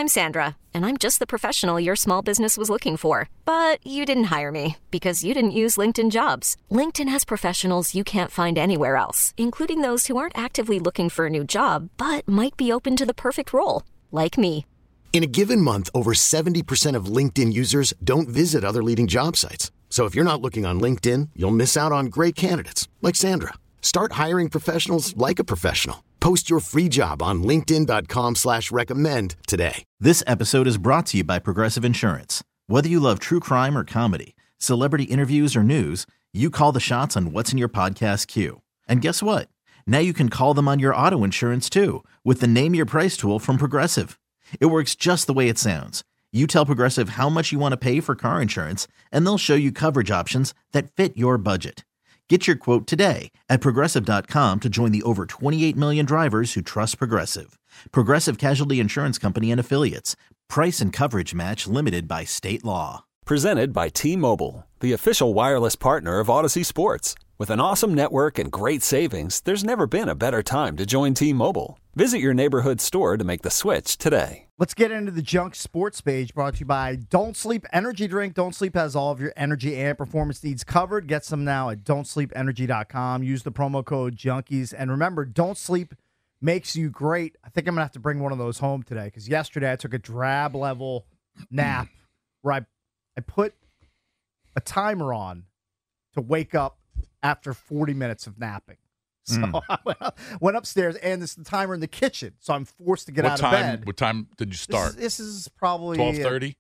I'm Sandra, and I'm just the professional your small business was looking for. But you didn't hire me because you didn't use LinkedIn Jobs. LinkedIn has professionals you can't find anywhere else, including those who aren't actively looking for a new job, but might be open to the perfect role, like me. In a given month, over 70% of LinkedIn users don't visit other leading job sites. So if you're not looking on LinkedIn, you'll miss out on great candidates like Sandra. Start hiring professionals like a professional. Post your free job on linkedin.com/recommend today. This episode is brought to you by Progressive Insurance. Whether you love true crime or comedy, celebrity interviews or news, you call the shots on what's in your podcast queue. And guess what? Now you can call them on your auto insurance too with the Name Your Price tool from Progressive. It works just the way it sounds. You tell Progressive how much you want to pay for car insurance, and they'll show you coverage options that fit your budget. Get your quote today at Progressive.com to join the over 28 million drivers who trust Progressive. Progressive Casualty Insurance Company and Affiliates. Price and coverage match limited by state law. Presented by T-Mobile, the official wireless partner of Odyssey Sports. With an awesome network and great savings, there's never been a better time to join T-Mobile. Visit your neighborhood store to make the switch today. Let's get into the Junk Sports page, brought to you by Don't Sleep Energy Drink. Don't Sleep has all of your energy and performance needs covered. Get some now at don'tsleepenergy.com. Use the promo code Junkies. And remember, Don't Sleep makes you great. I think I'm going to have to bring one of those home today because yesterday I took a drab level nap where I put a timer on to wake up after 40 minutes of napping. So I went upstairs, and it's the timer in the kitchen, so I'm forced to get out of bed. What time did you start? This is probably 12:30?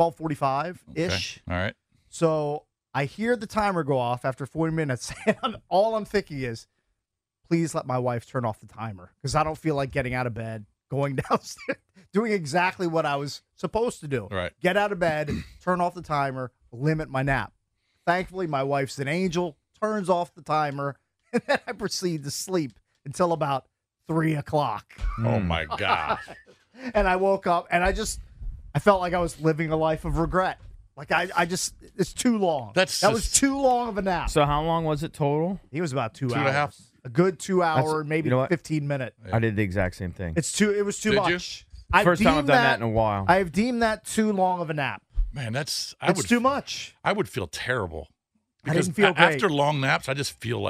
12:45-ish. Okay. All right. So I hear the timer go off after 40 minutes, and all I'm thinking is, please let my wife turn off the timer, because I don't feel like getting out of bed, going downstairs, doing exactly what I was supposed to do. Right. Get out of bed, turn off the timer, limit my nap. Thankfully, my wife's an angel, turns off the timer, and then I proceed to sleep until about 3 o'clock. Oh, my gosh. And I woke up, and I felt like I was living a life of regret. Like, it's too long. That was too long of a nap. So how long was it total? He was about 2 hours. 2.5. A good 2 hour, maybe 15-minute. I did the exact same thing. It was too much. First time I've done that in a while. I have deemed that too long of a nap. Man, it's too much. I would feel terrible. I Because didn't feel great. after long naps, I just feel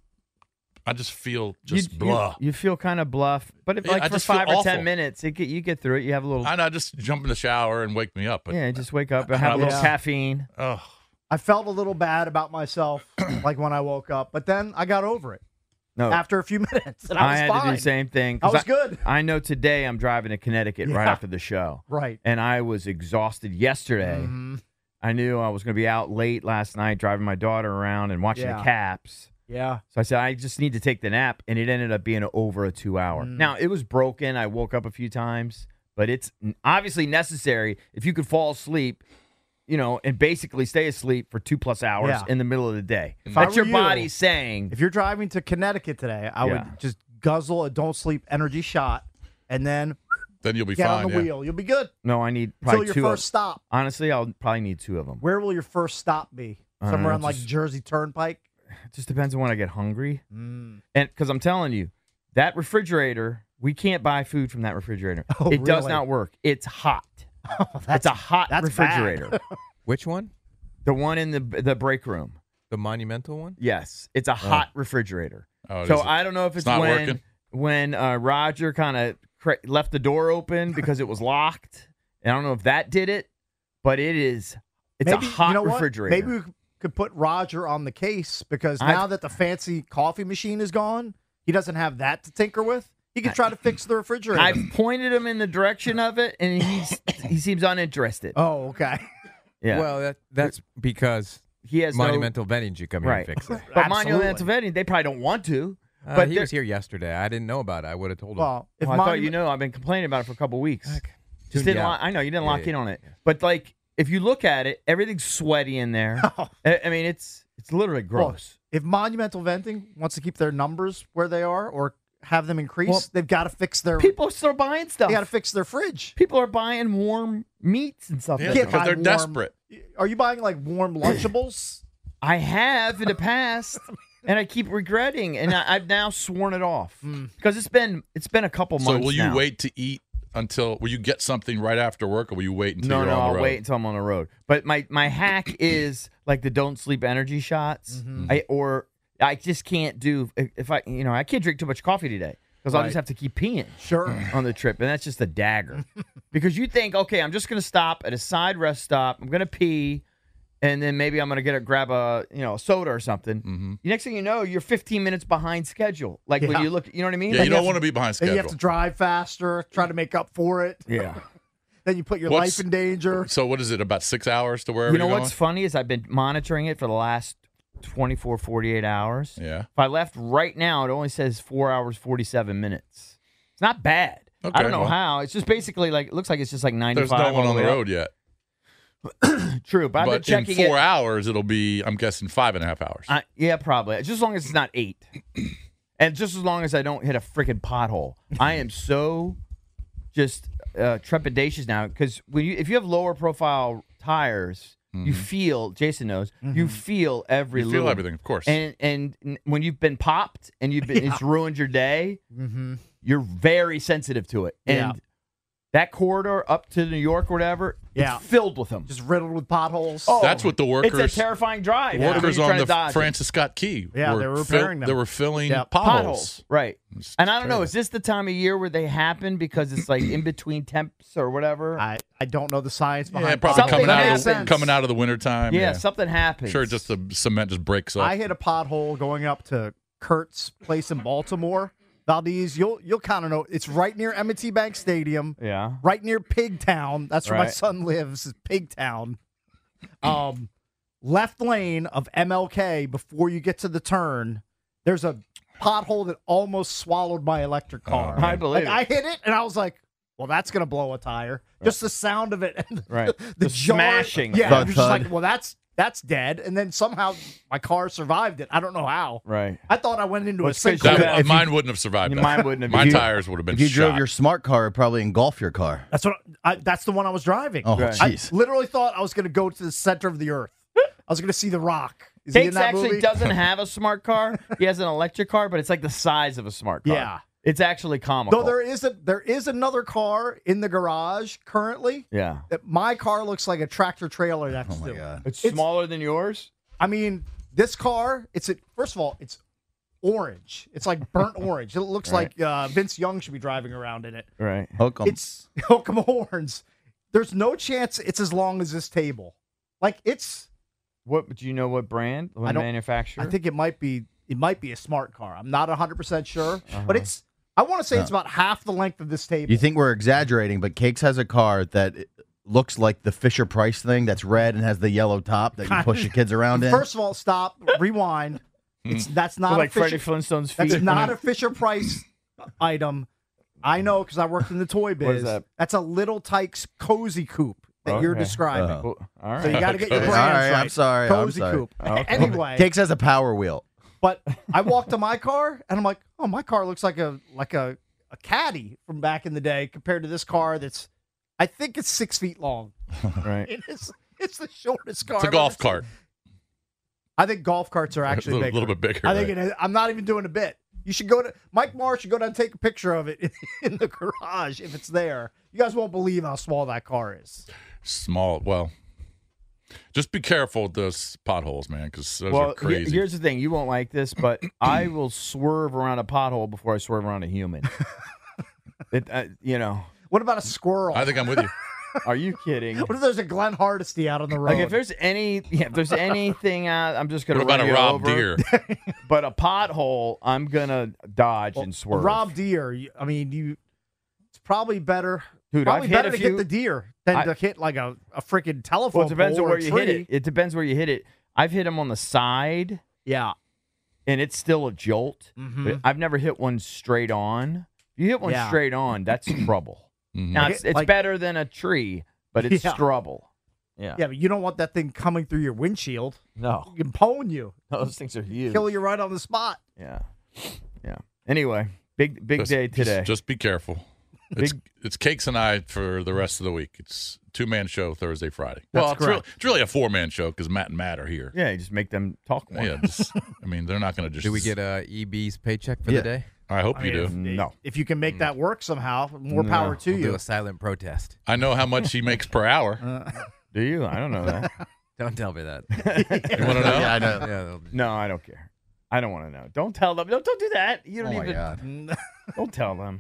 blah. You feel kind of bluff, but if, Yeah, I for just feel 5 or 10 awful. minutes, you get through it. You have a little. I just jump in the shower and wake me up. But Just wake up and have a little caffeine. Oh, I felt a little bad about myself, like when I woke up, but then I got over it. No, After a few minutes, and I was had fine. to do the same thing. I was good. I know today I'm driving to Connecticut right Yeah. after the show. Right. And I was exhausted yesterday. Mhm. I knew I was going to be out late last night driving my daughter around and watching Yeah. the Caps. Yeah. So I said, I just need to take the nap, and it ended up being over a 2 hour. Now, it was broken. I woke up a few times, but it's obviously necessary if you could fall asleep, and basically stay asleep for 2+ hours Yeah. in the middle of the day. If I That's your were you, body saying. If you're driving to Connecticut today, I would just guzzle a Don't Sleep energy shot, and then then you'll be get fine. on the wheel. You'll be good No, I need until probably your 2 first stop. Honestly, I'll probably need 2 of them. Where will your first stop be? Somewhere on like just- Jersey Turnpike? It just depends on when I get hungry. And because I'm telling you, that refrigerator, we can't buy food from that refrigerator. Oh, it does really? not work. It's hot. It's a hot that's refrigerator. Which one? The one in the break room. The monumental one? Yes, it's a hot refrigerator. Oh, So is it? I don't know if it's not when working? Roger kind of left the door open because it was locked. And I don't know if that did it, but it's Maybe, a hot you know what? refrigerator. Maybe we could put Roger on the case because now that the fancy coffee machine is gone, he doesn't have that to tinker with. He could try to fix the refrigerator. I've pointed him in the direction of it, and he seems uninterested. Oh, okay. Yeah. Well, that's because he has Monumental Vending should come here right. and fix it. But Absolutely. Monumental Vending, they probably don't want to. But He was here yesterday. I didn't know about it. I would have told him. Well, if I thought I've been complaining about it for a couple weeks. Just didn't I know you didn't lock in on it, but like if you look at it, everything's sweaty in there. I mean, it's literally gross. Well, if Monumental Venting wants to keep their numbers where they are or have them increase, they've got to fix their. People are still buying stuff. They got to fix their fridge. People are buying warm meats and stuff. Yeah, like because that. they're warm- desperate. Are you buying like warm Lunchables? I have in the past, and I keep regretting, and I've now sworn it off because it's been a couple months. So will you now. wait to eat until will you get something right after work, or will you wait until No, you're on the I'll road? wait until I'm on the road. But my hack is like the don't sleep energy shots. I just can't do if I can't drink too much coffee today because I'll just have to keep peeing on the trip, and that's just a dagger. Because you think, okay, I'm just gonna stop at a side rest stop. I'm gonna pee. And then maybe I'm gonna grab a soda or something. The next thing you know, you're 15 minutes behind schedule. Like when you look, you know what I mean? Yeah, Like you don't want to be behind And schedule. you have to drive faster, try to make up for it. Yeah. Then you put your What's- life in danger. So what is it? About 6 hours to wherever You know you're what's funny is I've been monitoring it for the last 24, 48 hours. Yeah. If I left right now, it only says 4 hours 47 minutes. It's not bad. I Okay, don't know well. how. It's just basically like it looks like it's just like 95. There's no one all on the way up. road yet. True, but I've been But in checking 4 it. hours, it'll be, I'm guessing, 5.5 hours. Yeah, probably. Just as long as it's not 8. And just as long as I don't hit a freaking pothole. I am so just trepidatious now because if you have lower profile tires, you feel, Jason knows, you feel every You feel little, everything, of course. And when you've been popped and it's ruined your day, you're very sensitive to it. And that corridor up to New York or whatever, Yeah. it's filled with them. Just riddled with potholes. That's what the workers. It's a terrifying drive. Workers When you're on trying the to dodge it. Francis Scott Key. Yeah, they were repairing them. They were filling Yeah. potholes. Right. It's And I don't know, terrible. is this the time of year where they happen because it's like in between temps or whatever? I don't know the science behind Yeah, probably Something happens. coming out of the wintertime. yeah, something happens. Sure, just the cement just breaks up. I hit a pothole going up to Kurt's place in Baltimore. Valdez, you'll kind of know. It's right near M&T Bank Stadium. Yeah. Right near Pigtown. That's where my Right. son lives, is Pigtown. Left lane of MLK before you get to the turn, there's a pothole that almost swallowed my electric car. I believe Like, I hit it, and I was like, well, that's going to blow a tire. Just the sound of it. And Right. The The jar- smashing. Yeah, Thud, you're just thud. like, well, that's dead. And then somehow my car survived it. I don't know how. Right. I thought I went into Well, a it's 'cause sinkhole. you That- have- mine wouldn't have survived that. Mine wouldn't have. My You- tires would have been If you shot. drove your smart car, it'd probably engulf your car. That's the one I was driving. Oh, Right. I jeez. literally thought I was going to go to the center of the earth. I was going to see The Rock. Is he in Takes that actually movie? doesn't have a smart car. He has an electric car, but it's like the size of a smart car. Yeah. It's actually comical. Though there is another car in the garage currently. Yeah. That my car looks like a tractor trailer. That's Oh, my still- God. It's smaller than yours? I mean, this car. First of all, it's orange. It's like burnt orange. It looks Right. like Vince Young should be driving around in it. Right. Hook 'em. It's hook 'em horns. There's no chance it's as long as this table. Like it's. What do you know what brand? What I don't- manufacturer? I think it might be a smart car. I'm not 100% sure, Uh-huh. but it's. I want to say it's about half the length of this table. You think we're exaggerating, but Cakes has a car that looks like the Fisher Price thing that's red and has the yellow top that you push your kids around in. First of all, stop, rewind. That's not like a Fisher, Freddie Flintstone's feet. That's not a Fisher Price item. I know because I worked in the toy biz. What is that? That's a Little Tykes cozy coupe that you're Okay. describing. Cool. All right. So you got to get your All brands right, right. I'm sorry, Cozy I'm sorry. coupe. Anyway, Cakes has a Power Wheel. but I walked to my car and I'm like, oh, my car looks like a caddy from back in the day compared to this car that's, I think it's 6 feet long. Right. It's the shortest car. It's a I've golf ever seen. cart. I think golf carts are actually a little bit bigger. I think right? it is. I'm not even doing a bit. You should go to Mike Marsh should go down and take a picture of it in the garage if it's there. You guys won't believe how small that car is. Small. Well, just be careful with those potholes, man, because those Well, are crazy. here's the thing. You won't like this, but I will swerve around a pothole before I swerve around a human. What about a squirrel? I think I'm with you. Are you kidding? What if there's a Glenn Hardesty out on the road? Like if there's anything out, I'm just gonna What about run a you Rob over. Deere? But a pothole, I'm gonna dodge and swerve. Rob Deere. It's probably better. Dude, probably I've hit better a to few- hit the deer than to hit like a freaking telephone. Well, it depends on pole or where a you hit tree. it. It depends where you hit it. I've hit them on the side, Yeah. and it's still a jolt. Mhm. But I've never hit one straight on. If you hit one Yeah. straight on, that's trouble. Mhm. Now Like- it's like- better than a tree, but it's Yeah. trouble. Yeah. Yeah, but you don't want that thing coming through your windshield. No. You can pwn you, Those things are huge. kill you right on the spot. Yeah. Yeah. Anyway, big Just- day today. Just be careful. It's Cakes and I for the rest of the week. It's 2-man show Thursday, Friday. Well, it's really a 4-man show because Matt and Matt are here. yeah, you just make them talk more. Yeah, they're not going to just. Do we get EB's paycheck for Yeah. the day? I hope you do. If you can make that work somehow, more power to We'll you. do a silent protest. I know how much he makes per hour. Do you? I don't know that. Don't tell me that. You want to know? Yeah, I know. Yeah, No, I don't care. I don't want to know. Don't tell them. Don't do that. You don't Oh my even. God. Don't tell them.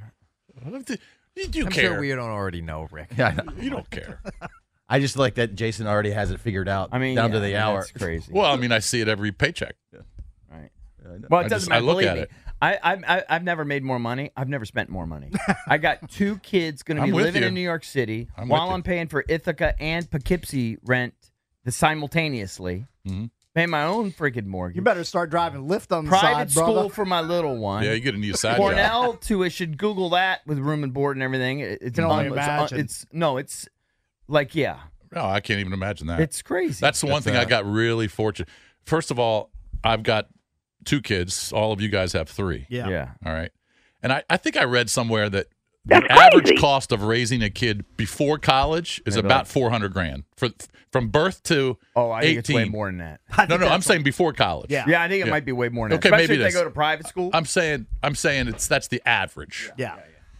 You I'm care. sure we don't already know, Rick. Yeah, I know. You don't care. I just like that Jason already has it figured out. I mean, down to yeah, the hour. That's crazy. Well, I mean, I see it every paycheck. Right. Well, It doesn't I matter. look Believe at me. it. I've never made more money. I've never spent more money. I got 2 kids going to I'm be with living you. in New York City I'm while with you. I'm paying for Ithaca and Poughkeepsie rent simultaneously. Mhm. Pay my own freaking mortgage. You better start driving Lyft on the Private side, school brother. for my little one. Yeah, you get a new side job. Cornell tuition. Google that with room and board and everything. It's Can only it's imagine. it's like yeah, No, I can't even imagine that. it's crazy. That's the one thing I got really fortunate. First of all, I've got 2 kids. All of you guys have 3. Yeah. All right. And I think I read somewhere that the average cost of raising a kid before college is about $400,000 from birth to I think 18. it's way more than that. No, I'm saying before college. Yeah. Yeah, I think it might be way more than that. Okay, Especially maybe if it they is. go to private school. I'm saying that's the average. Yeah.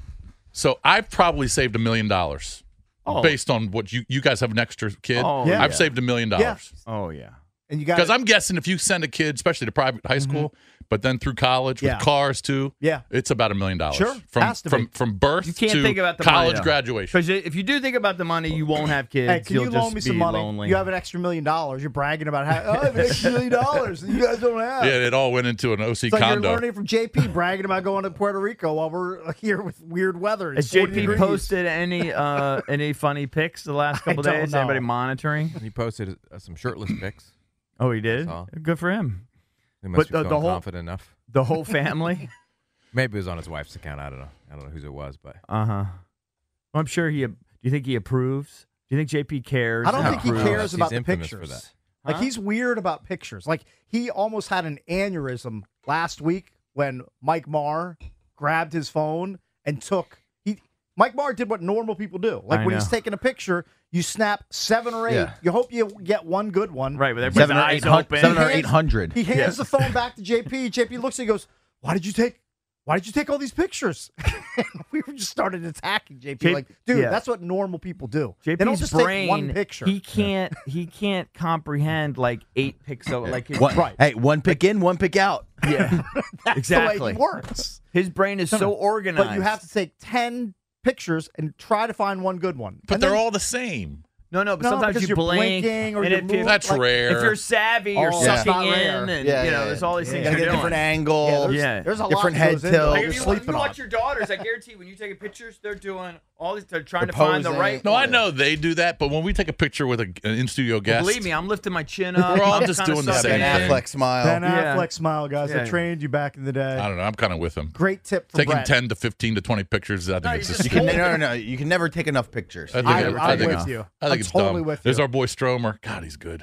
So I've probably saved $1 million Oh. based on what you guys have an extra kid. Oh, yeah. I've saved $1 million. Yeah. Oh yeah. And you got Because I'm guessing if you send a kid, especially to private high school, but then through college with Yeah. cars too, Yeah. it's about $1 million. Sure. From Has to be. from birth You can't to think about the college money, though. graduation. Because if you do think about the money, you won't have kids. Hey, can You'll you just loan me be some money? lonely. You have an extra $1 million. You're bragging about how I have an extra $1 million that you guys don't have. Yeah, it all went into an OC It's like condo. you're learning from JP bragging about going to Puerto Rico while we're here with weird weather. Has It's 40 JP degrees. posted any funny pics the last couple don't days? know. Anybody monitoring? He posted some shirtless pics. Oh, he did. Saw. Good for him. He must But be the feeling whole- confident enough. The whole family. Maybe it was on his wife's account. I don't know. I don't know whose it was, but Well, I'm sure he. Do you think he approves? Do you think JP cares? I don't and think he approves? cares about He's the infamous for pictures. that. Like he's weird about pictures. Like he almost had an aneurysm last week when Mike Marr grabbed his phone and took. Mike Marr did what normal people do. Like I when he's know. taking a picture, you snap 7 or 8. Yeah. You hope you get one good one. Right, with everybody's 7 or eyes 800. open. 7 or He 800. He hands the phone back to JP. JP looks and he goes, Why did you take all these pictures? We were just started attacking JP. Like, dude, yeah. that's what normal people do. JP's they don't just brain, take one picture. He can't comprehend like 8 pixel. Like his, Right. Hey, one pick in, one pick out. yeah, That's exactly. the way he works. His brain is so organized. But you have to take 10 pictures and try to find one good one. But And they're then- all the same. No, but No, sometimes because you you're blink, blinking or and you're if moving. That's like, rare. If you're savvy, you're Oh, yeah. sucking It's not rare. in, and Yeah, you know, yeah, there's all these You things gotta you're get a different doing. angle. Yeah, Yeah. there's a lot Different that head goes into it. tilt. Like You're if you sleeping on. watch your daughters, I guarantee when you take pictures, they're doing all these. They're trying They're to find the posing. right. No, one. I know they do that, but when we take a picture with an in-studio guest, Believe me, I'm lifting my chin up. We're all I'm just kinda doing the sucking same Ben in. thing. Affleck smile. Ben Yeah. Affleck smile, guys. I Yeah. trained you back in the day. I don't know. I'm kind of with him. Great tip from Taking Brett. 10 to 15 to 20 pictures, I think it's you just just No. You can never take enough pictures. I think I'm I think with it's, you. I think I'm it's totally dumb. with There's you. our boy Stromer. God, he's good.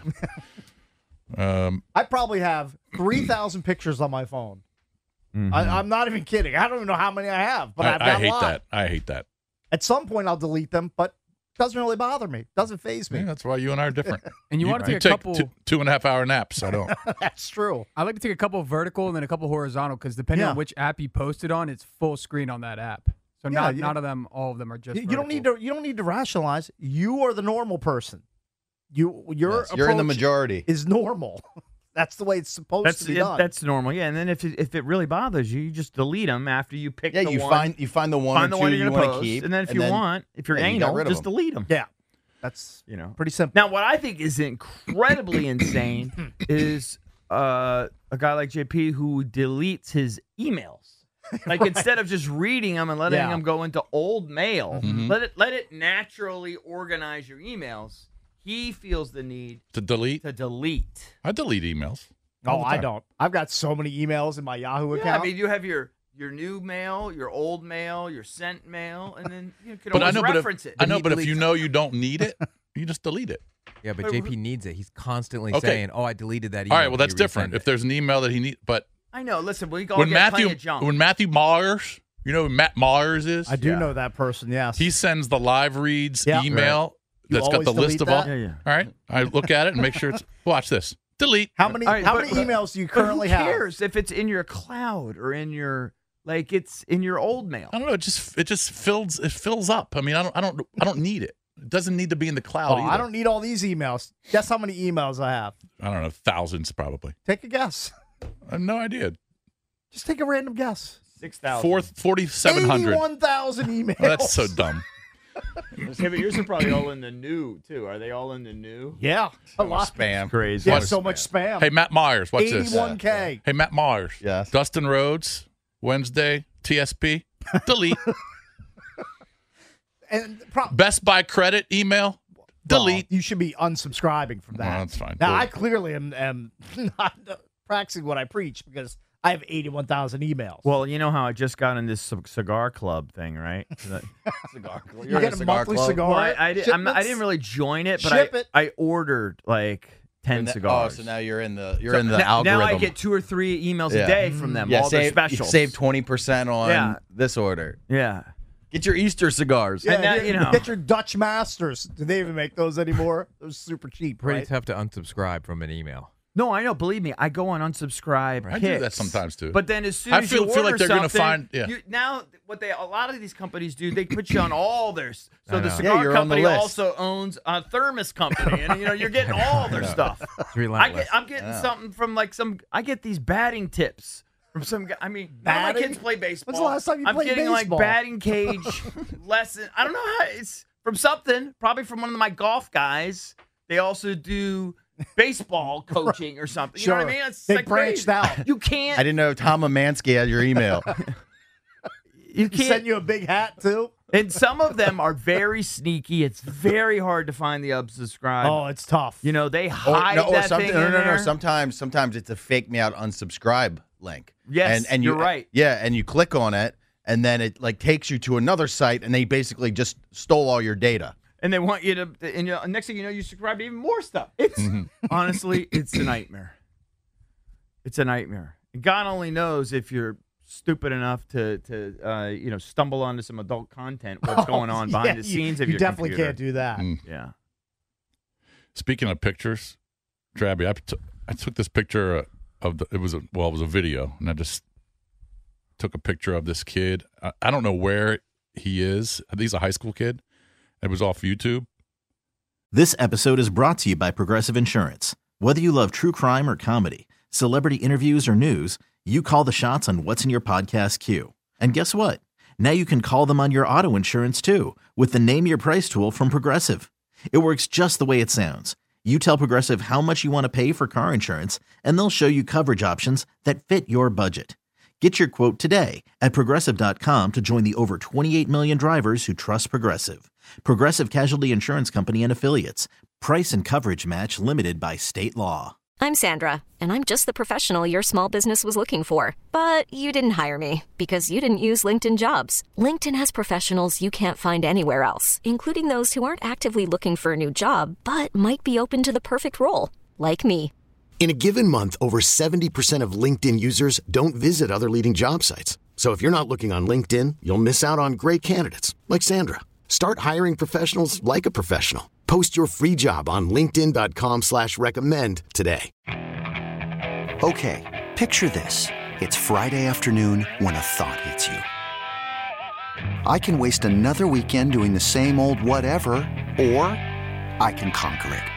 I probably have 3,000 pictures on my phone. Mm-hmm. I'm not even kidding. I don't even know how many I have, but I've got I a hate lot. that. I hate that. At some point, I'll delete them, but it doesn't really bother me. Doesn't faze me. Yeah, that's why you and I are different. And you want to you take a take couple. 2.5 hour naps. I don't. That's true. I like to take a couple vertical and then a couple horizontal because depending Yeah. on which app you posted on, it's full screen on that app. So Yeah, not yeah. none of them, all of them are just. You don't vertical. need to rationalize. You are the normal person. Your Yes, you're in the approach majority. is normal. That's the way it's supposed to be done. That's normal. Yeah, and then if it really bothers you, you just delete them after you pick. Yeah, the you one, find the one find or the two one you you're want gonna to post, keep, and then if you want, if you're yeah, you got anal, rid of just them. delete them. Yeah, that's Pretty simple. Now, what I think is incredibly insane is a guy like JP who deletes his emails. Like instead of just reading them and letting Yeah. them go into old mail, Mm-hmm. let it naturally organize your emails. He feels the need To delete? to delete. I delete emails. Oh, all the I time. don't. I've got so many emails in my Yahoo Yeah, account. I mean, you have your new mail, your old mail, your sent mail, and then you can But I always know, but reference if, it. I know, but if you know you don't need it, you just delete it. yeah, but JP needs it. He's constantly Okay. saying, "Oh, I deleted that email." All right, well Can that's you different. resend If it?" there's an email that he needs, but I know. Listen, we all when get Matthew plenty of junk. when Matthew Myers, you know who Matt Myers is? I do know that person. Yes. He sends the live reads Yeah. email You that's got always the list delete of all. that? Yeah. All right, I look at it and make sure it's. Watch this. Delete. how many All right, how but- many emails do you But who currently have? cares if it's in your cloud or in your like it's in your old mail. I don't know. It just fills up. I mean, I don't need it. It doesn't need to be in the cloud either. I don't need all these emails. Guess how many emails I have? I don't know, thousands probably. Take a guess. I have no idea. Just take a random guess. 6,000. 4,700. 81,000 emails. Well, that's so dumb. Okay, but yours are probably all in the new too. Are they all in the new? Yeah, a lot. Spam. Crazy. Yeah, so much spam. Hey, Matt Myers, what's this? 81K. Hey, Matt Myers. Yes. Dustin Rhodes, Wednesday, TSP, delete. And Best Buy credit email, delete. Well, you should be unsubscribing from that. Well, that's fine. Now, Well, I clearly am not practicing what I preach because I have 81,000 emails. Well, you know how I just got in this cigar club thing, right? Cigar club. you get a monthly cigar. Well, I didn't really join it, but I ordered like 10 cigars. Oh, so now you're in the now, algorithm. Now I get 2 or 3 emails a day from them. Yeah, all their specials. Save 20% on this order. Yeah. Get your Easter cigars. Yeah, and now, you know, get your Dutch Masters. Do they even make those anymore? Those are super cheap, Pretty right? tough to unsubscribe from an email. No, I know. Believe me, I go on unsubscribe. I do that sometimes too. But then as soon I as feel you order like they're going to something, find. now what a lot of these companies do, they put you on all theirs. So I the know. cigar you're on the company list. also owns a thermos company, and you're getting all their stuff. It's relentless. I'm getting something from like I get these batting tips from some guy. I mean, none of my Batting? kids play baseball. When's the last time you I'm played getting baseball? like batting cage lesson. I don't know how it's from something. Probably from one of my golf guys. They also do baseball coaching or something. You know what I mean? It's They like branched crazy. out. You can't. I didn't know Tom Amansky had your email. You Send can't. you a big hat too. And some of them are very sneaky. It's very hard to find the unsubscribe. Oh, it's tough. You know, they hide that thing in there. Sometimes it's a fake me out unsubscribe link. Yes, and you're right. Yeah, and you click on it, and then it like takes you to another site, and they basically just stole all your data. And they want you to, and next thing you know, you subscribe to even more stuff. It's honestly, it's a nightmare. It's a nightmare. And God only knows if you're stupid enough to stumble onto some adult content, what's going on behind the scenes of you your definitely computer. can't do that. Yeah. Speaking of pictures, Drabby, I took this picture of it was a video, and I just took a picture of this kid. I don't know where he is. I think he's a high school kid. It was off YouTube. This episode is brought to you by Progressive Insurance. Whether you love true crime or comedy, celebrity interviews or news, you call the shots on what's in your podcast queue. And guess what? Now you can call them on your auto insurance too with the Name Your Price tool from Progressive. It works just the way it sounds. You tell Progressive how much you want to pay for car insurance, and they'll show you coverage options that fit your budget. Get your quote today at Progressive.com to join the over 28 million drivers who trust Progressive. Progressive Casualty Insurance Company and Affiliates. Price and coverage match limited by state law. I'm Sandra, and I'm just the professional your small business was looking for. But you didn't hire me because you didn't use LinkedIn Jobs. LinkedIn has professionals you can't find anywhere else, including those who aren't actively looking for a new job, but might be open to the perfect role, like me. In a given month, over 70% of LinkedIn users don't visit other leading job sites. So if you're not looking on LinkedIn, you'll miss out on great candidates like Sandra. Start hiring professionals like a professional. Post your free job on linkedin.com/recommend today. Okay, picture this. It's Friday afternoon when a thought hits you. I can waste another weekend doing the same old whatever, or I can conquer it.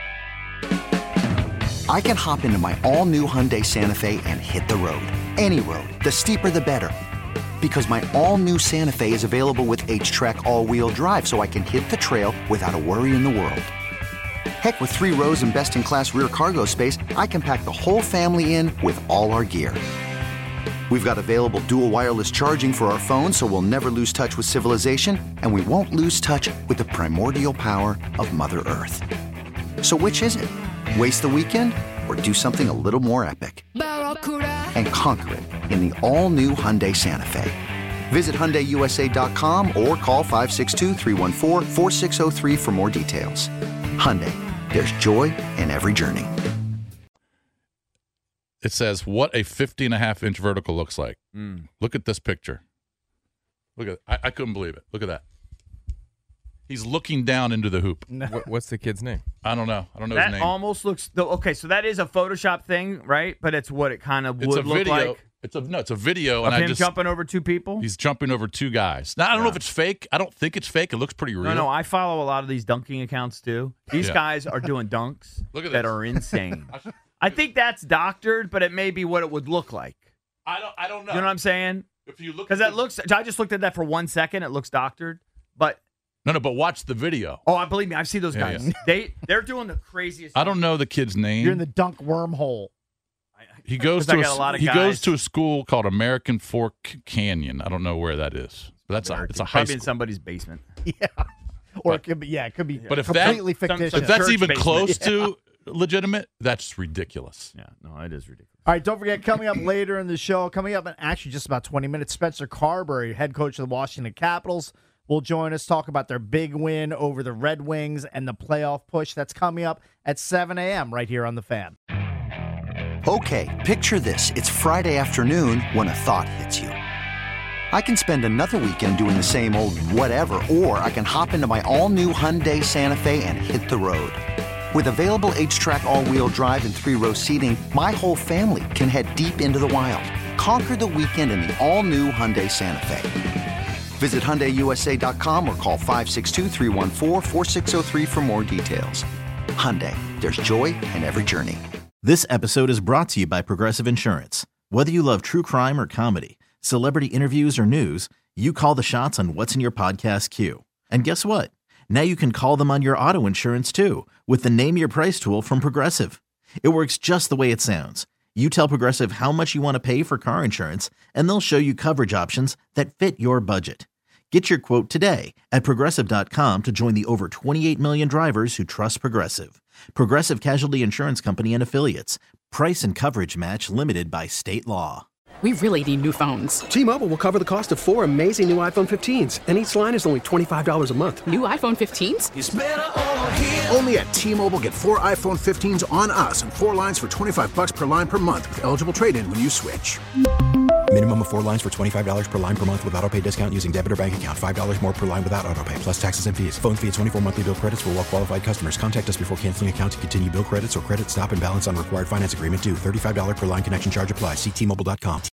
I can hop into my all-new Hyundai Santa Fe and hit the road. Any road. The steeper, the better. Because my all-new Santa Fe is available with H-Track all-wheel drive, so I can hit the trail without a worry in the world. Heck, with 3 rows and best-in-class rear cargo space, I can pack the whole family in with all our gear. We've got available dual wireless charging for our phones, so we'll never lose touch with civilization, and we won't lose touch with the primordial power of Mother Earth. So which is it? Waste the weekend or do something a little more epic? And conquer it in the all-new Hyundai Santa Fe. Visit HyundaiUSA.com or call 562-314-4603 for more details. Hyundai, there's joy in every journey. It says what a 50.5-inch vertical looks like. Look at this picture. Look at it. I couldn't believe it. Look at that. He's looking down into the hoop. What's the kid's name? I don't know. That his name. almost looks okay. So that is a Photoshop thing, right? But it's what it kind of would It's a look video. like. It's a video, Of and him jumping over two people? He's jumping over two guys. Now I don't know if it's fake. I don't think it's fake. It looks pretty real. No, I follow a lot of these dunking accounts too. These guys are doing dunks that are insane. I think that's doctored, but it may be what it would look like. I don't know. You know what I'm saying? If you look, because that looks. I just looked at that for 1 second. It looks doctored, but no. But watch the video. Oh, I believe me. I've seen those guys. Yeah. They're doing the craziest. I don't know the kid's name. You're in the dunk wormhole. He goes to goes to a school called American Fork Canyon. I don't know where that is. But it's a high probably school. in somebody's basement. Yeah, or it could be. Yeah, it could be. But if completely fictitious. if that's even basement. close to legitimate, that's ridiculous. Yeah, no, it is ridiculous. All right, don't forget, coming up later in the show, coming up in actually just about 20 minutes, Spencer Carberry, head coach of the Washington Capitals, will join us, talk about their big win over the Red Wings and the playoff push. That's coming up at 7 a.m. right here on The Fan. Okay, picture this. It's Friday afternoon when a thought hits you. I can spend another weekend doing the same old whatever, or I can hop into my all-new Hyundai Santa Fe and hit the road. With available H-Track all-wheel drive and 3-row seating, my whole family can head deep into the wild. Conquer the weekend in the all-new Hyundai Santa Fe. Visit HyundaiUSA.com or call 562-314-4603 for more details. Hyundai, there's joy in every journey. This episode is brought to you by Progressive Insurance. Whether you love true crime or comedy, celebrity interviews or news, you call the shots on what's in your podcast queue. And guess what? Now you can call them on your auto insurance too with the Name Your Price tool from Progressive. It works just the way it sounds. You tell Progressive how much you want to pay for car insurance, and they'll show you coverage options that fit your budget. Get your quote today at Progressive.com to join the over 28 million drivers who trust Progressive. Progressive Casualty Insurance Company and Affiliates. Price and coverage match limited by state law. We really need new phones. T-Mobile will cover the cost of 4 amazing new iPhone 15s, and each line is only $25 a month. New iPhone 15s? It's better over here. Only at T-Mobile, get 4 iPhone 15s on us and 4 lines for $25 per line per month with eligible trade-in when you switch. Minimum of 4 lines for $25 per line per month with autopay discount using debit or bank account. $5 more per line without autopay, plus taxes and fees. Phone fee at 24 monthly bill credits for well-qualified customers. Contact us before canceling account to continue bill credits or credit stop and balance on required finance agreement due. $35 per line connection charge applies. See T-Mobile.com.